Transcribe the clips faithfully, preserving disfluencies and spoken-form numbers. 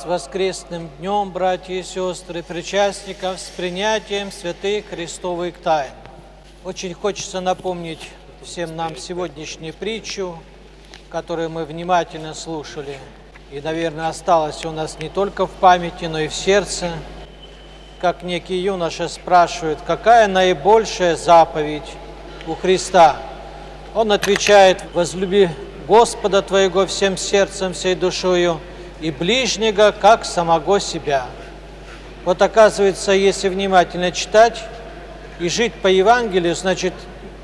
с воскресным днем, братья и сестры, причастников с принятием святых Христовых тайн. Очень хочется напомнить всем нам сегодняшнюю притчу, которую мы внимательно слушали. И, наверное, осталось у нас не только в памяти, но и в сердце. Как некий юноша спрашивает, какая наибольшая заповедь у Христа? Он отвечает: возлюби Господа твоего всем сердцем, всей душою, и ближнего, как самого себя. Вот оказывается, если внимательно читать и жить по Евангелию, значит,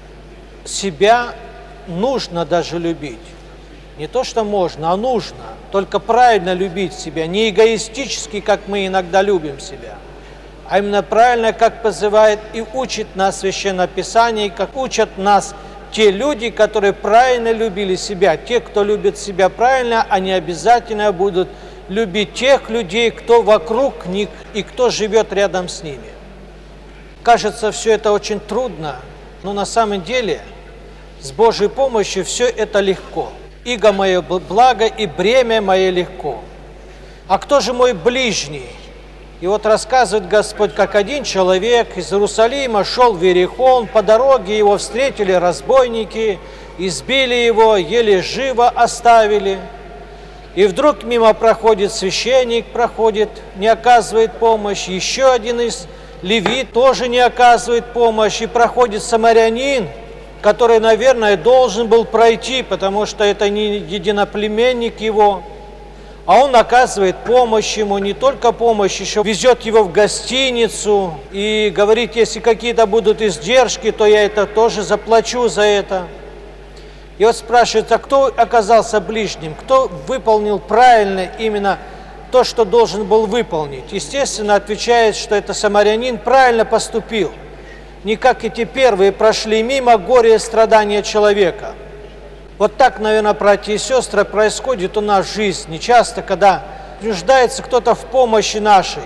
себя нужно даже любить. Не то, что можно, а нужно. Только правильно любить себя, не эгоистически, как мы иногда любим себя, а именно правильно, как позывает и учит нас Священное Писание, как учат нас те люди, которые правильно любили себя. Те, кто любит себя правильно, они обязательно будут любить тех людей, кто вокруг них и кто живет рядом с ними. Кажется, все это очень трудно, но на самом деле с Божьей помощью все это легко. Иго мое благо и бремя мое легко. А кто же мой ближний? И вот рассказывает Господь, как один человек из Иерусалима шел в Иерихон, по дороге его встретили разбойники, избили его, еле живо оставили. И вдруг мимо проходит священник, проходит, не оказывает помощь, еще один из левит тоже не оказывает помощь, и проходит самарянин, который, наверное, должен был пройти, потому что это не единоплеменник его. А он оказывает помощь ему, не только помощь, еще везет его в гостиницу и говорит, если какие-то будут издержки, то я это тоже заплачу за это. И вот спрашивает, а кто оказался ближним, кто выполнил правильно именно то, что должен был выполнить? Естественно, отвечает, что это самарянин правильно поступил. Не как эти первые прошли мимо горя и страдания человека. Вот так, наверное, братья и сестры, происходит у нас в жизни. Часто, когда нуждается кто-то в помощи нашей,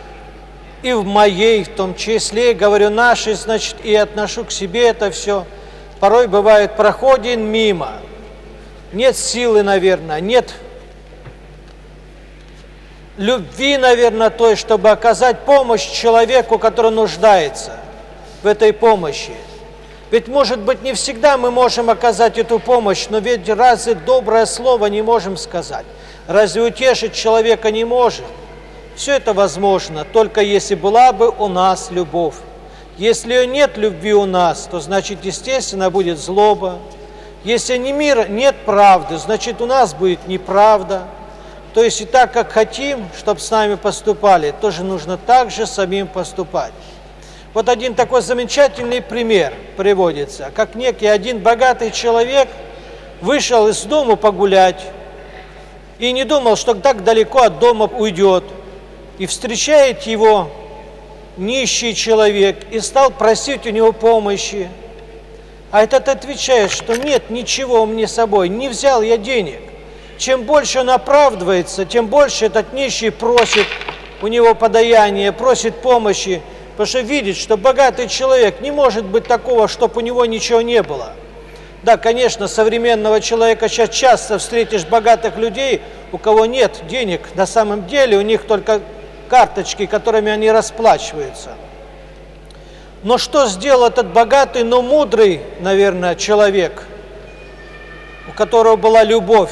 и в моей, в том числе, говорю нашей, значит, и отношу к себе это все. Порой бывает, проходим мимо. Нет силы, наверное, нет любви, наверное, той, чтобы оказать помощь человеку, который нуждается в этой помощи. Ведь, может быть, не всегда мы можем оказать эту помощь, но ведь разве доброе слово не можем сказать? Разве утешить человека не можем? Все это возможно, только если была бы у нас любовь. Если нет любви у нас, то, значит, естественно, будет злоба. Если не мир, нет правды, значит, у нас будет неправда. То есть и так, как хотим, чтобы с нами поступали, тоже нужно так же самим поступать. Вот один такой замечательный пример приводится, как некий один богатый человек вышел из дома погулять и не думал, что так далеко от дома уйдет. И встречает его нищий человек и стал просить у него помощи. А этот отвечает, что нет, ничего у меня с собой, не взял я денег. Чем больше он оправдывается, тем больше этот нищий просит у него подаяния, просит помощи. Потому что видит, что богатый человек, не может быть такого, чтобы у него ничего не было. Да, конечно, современного человека сейчас часто встретишь богатых людей, у кого нет денег, на самом деле у них только карточки, которыми они расплачиваются. Но что сделал этот богатый, но мудрый, наверное, человек, у которого была любовь,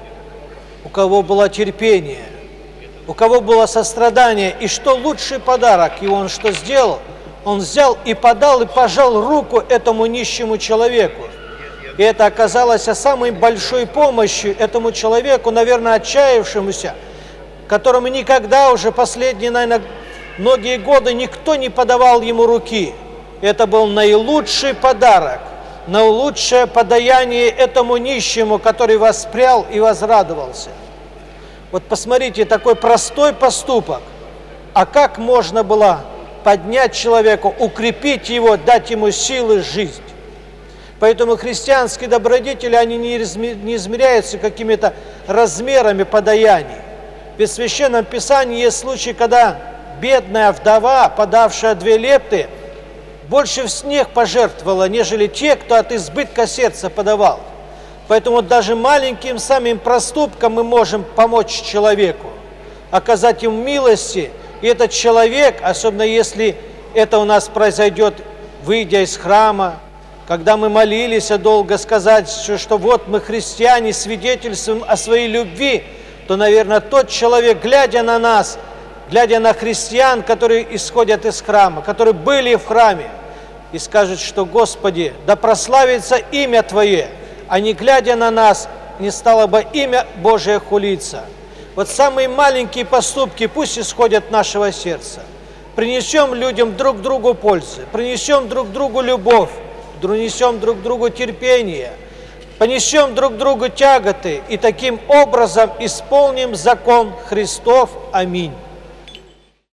у кого было терпение, у кого было сострадание, и что лучший подарок, и он что сделал? Он взял и подал, и пожал руку этому нищему человеку. И это оказалось самой большой помощью этому человеку, наверное, отчаявшемуся, которому никогда уже последние, наверное, многие годы никто не подавал ему руки. Это был наилучший подарок, наилучшее подаяние этому нищему, который воспрял и возрадовался. Вот посмотрите, такой простой поступок. А как можно было поднять человека, укрепить его, дать ему силы жить? Поэтому христианские добродетели, они не измеряются какими-то размерами подаяний. Ведь в Священном Писании есть случаи, когда бедная вдова, подавшая две лепты, больше в снег пожертвовала, нежели те, кто от избытка сердца подавал. Поэтому даже маленьким самим проступком мы можем помочь человеку. оказать ему милости. И этот человек, особенно если это у нас произойдет, выйдя из храма, когда мы молились долго, сказать, что, что вот мы христиане, свидетельствуем о своей любви, то, наверное, тот человек, глядя на нас, глядя на христиан, которые исходят из храма, которые были в храме, и скажет, что «Господи, да прославится имя Твое», а не глядя на нас, не стало бы имя Божие хулиться. Вот самые маленькие поступки пусть исходят от нашего сердца. Принесем людям друг другу пользу, принесем друг другу любовь, принесем друг другу терпение, понесем друг другу тяготы и таким образом исполним закон Христов. Аминь.